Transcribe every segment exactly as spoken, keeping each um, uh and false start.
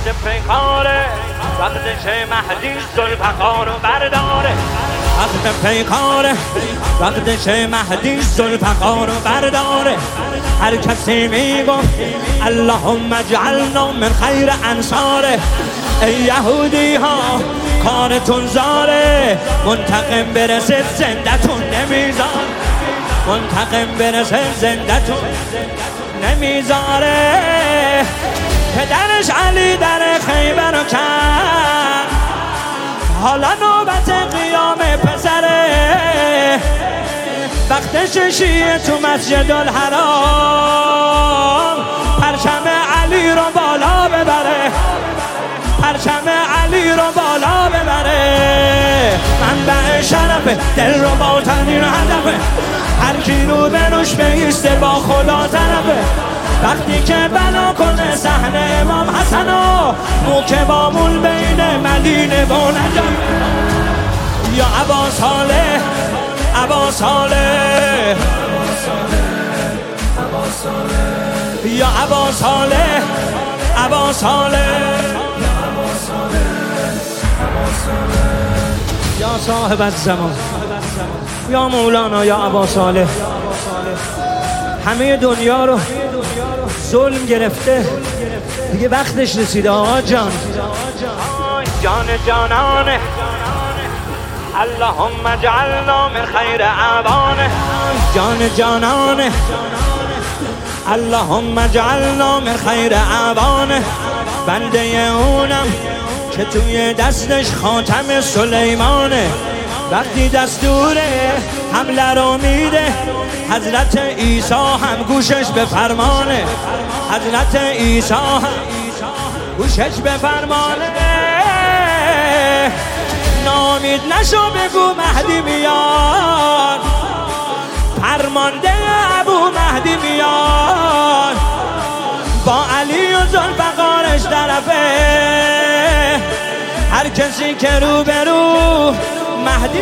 پیکاره وقت چه مهدی ذوالفقار رو برداره وقت پیکاره وقت چه مهدی ذوالفقار رو برداره هر کسی میگفت اللهم اجعلنا من خیر انصاره ای یهودی ها کارتون زاره منتقم برسه زندتون نمیذار منتقم برسه زندتون نمیذاره پدرش علی در خیبر رو کرد حالا نوبت قیام پسره وقتش شیعه تو مسجد الحرام پرچم علی رو بالا ببره پرچم علی رو بالا ببره منبع شرفه دل رو با تنین هدفه هر کی رو به روش بیسته با خدا طرفه وقتی که بنا کنه صحنه امام حسن و موکبامون بین مدینه و نجف یا ابا صالح ابا صالح یا ابا صالح ابا صالح یا صاحب الزمان یا مولانا یا ابا صالح همه دنیا رو ظلم گرفته دیگه وقتش رسیده آقا جان جان جانانه اللهم اجعلنا من خیر اعوانه جان جانانه اللهم اجعلنا من خیر اعوانه بنده اونم که توی دستش خاتم سلیمانه وقتی دستور حمله رو میده حضرت عیسی هم گوشش به فرمانه حضرت عیسی هم گوشش به فرمانه نامید نشو بگو مهدی میاد فرمانده ابو مهدی میاد با علی و ذوالفقارش طرفه هر کسی که رو به رو مهدی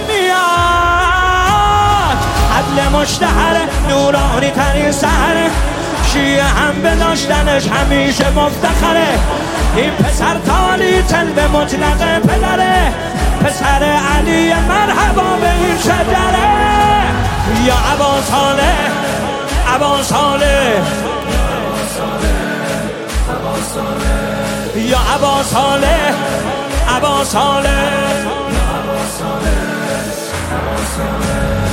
میاد عدل مشتهر نورانی ترین سهره شیعه هم به داشتنش همیشه مفتخره این پسر تالی طلب مطلق پدره پسر علی مرحبا به این شجره یا ابا صالح ابا صالح یا ابا صالح ابا صالح